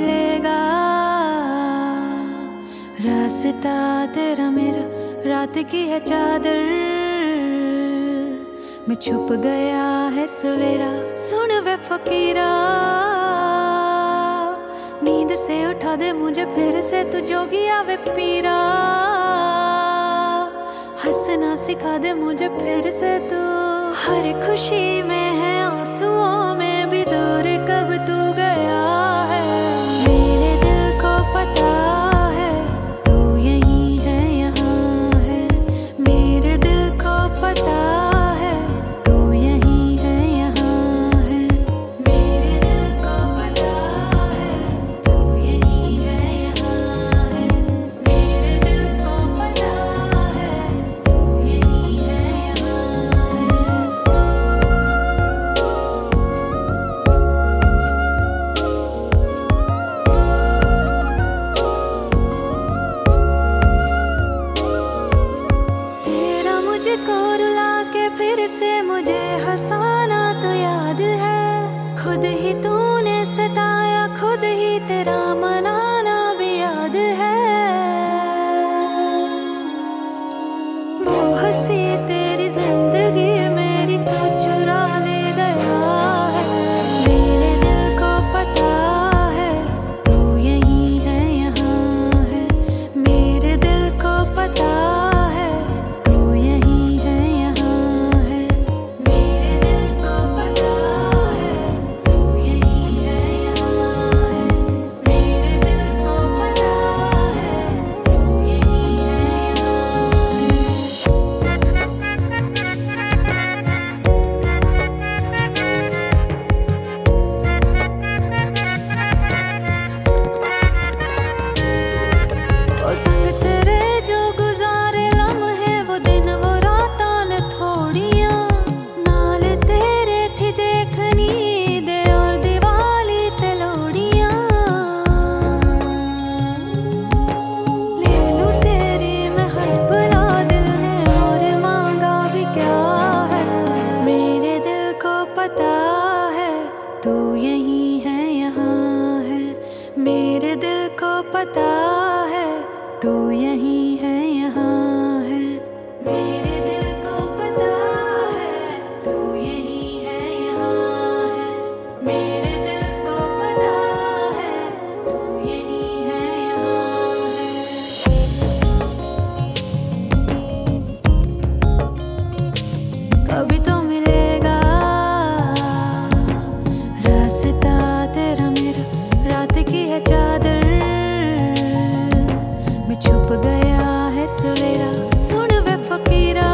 मिलेगा रास्ता तेरा मेरा, रात की है चादर में छुप गया है सवेरा। सुन वे फकीरा, नींद से उठा दे मुझे फिर से, तू जोगिया वे पीरा। हंसना सिखा दे मुझे फिर से तू, हर खुशी में है आंसुओं में भी दूर कब तू गया है। मेरे दिल को पता है तू यहीं है, यहाँ है। मेरे दिल को पता है तू यहीं है, यहाँ है। मेरे दिल को पता है तू यहीं है, यहाँ है। मेरे दिल को पता है तू यहीं है, यहाँ है। तेरा मुझको रुला के फिर से मुझे हंसाना तो याद है। खुद ही तूने सताया, खुद ही तेरा मनाना भी याद है। वो हंसी तेरी जिंदगी मेरी तो चुरा ले गया है। मेरे दिल को पता है तू यहीं है, यहाँ है। मेरे दिल को पता है तू यहीं है, यहाँ है। मेरे दिल को पता है तू यहीं है, यहाँ है। मेरे दिल को पता है तू यहीं है, ओ संग तेरे जो गुजारे लम्हे, वो दिन वो रातां ने थोड़ियां। नाल तेरे थी देखनी दे और दिवाली ते लोड़ियां। ले लूं तेरी मैं हर भला दिल ने, और मांगा भी क्या है। मेरे दिल को पता है तू यहीं है, यहाँ है। मेरे दिल को पता है तू यहीं है, यहाँ है। मेरे दिल को पता है तू यहीं है, यहाँ है। मेरे दिल को पता है तू यहीं है, यहाँ है। कभी तो मिलेगा रास्ता तेरा मेरा, रात की है चादर में छुप गया है सवेरा। सुन वे फकीरा,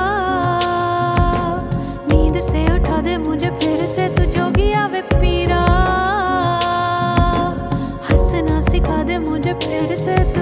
नींद से उठा दे मुझे फिर से, तू जोगिया वे पीरा। हंसना सिखा दे मुझे फिर से तू,